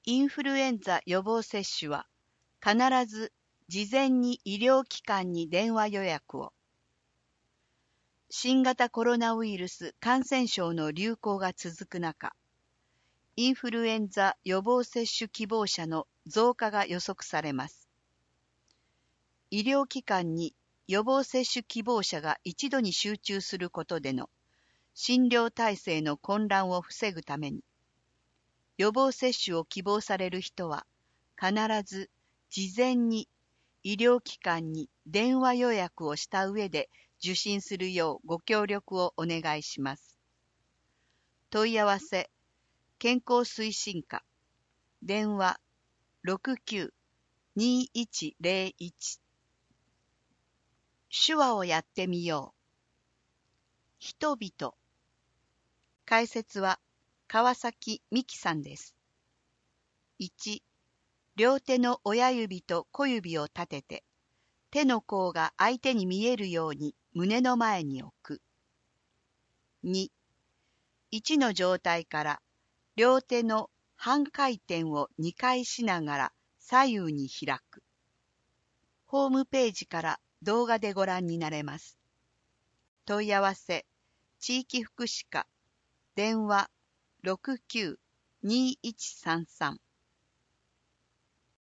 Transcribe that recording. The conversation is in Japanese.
インフルエンザ予防接種は必ず事前に医療機関に電話予約を。新型コロナウイルス感染症の流行が続く中、インフルエンザ予防接種希望者の増加が予測されます。医療機関に予防接種希望者が一度に集中することでの診療体制の混乱を防ぐために、予防接種を希望される人は必ず事前に医療機関に電話予約をした上で受診するようご協力をお願いします。問い合わせ、健康推進課、電話69-2101。手話をやってみよう。人々。解説は川崎美希さんです。1、両手の親指と小指を立てて、手の甲が相手に見えるように胸の前に置く。2、1の状態から両手の半回転を2回しながら左右に開く。ホームページから動画でご覧になれます。問い合わせ、地域福祉課、電話69-2133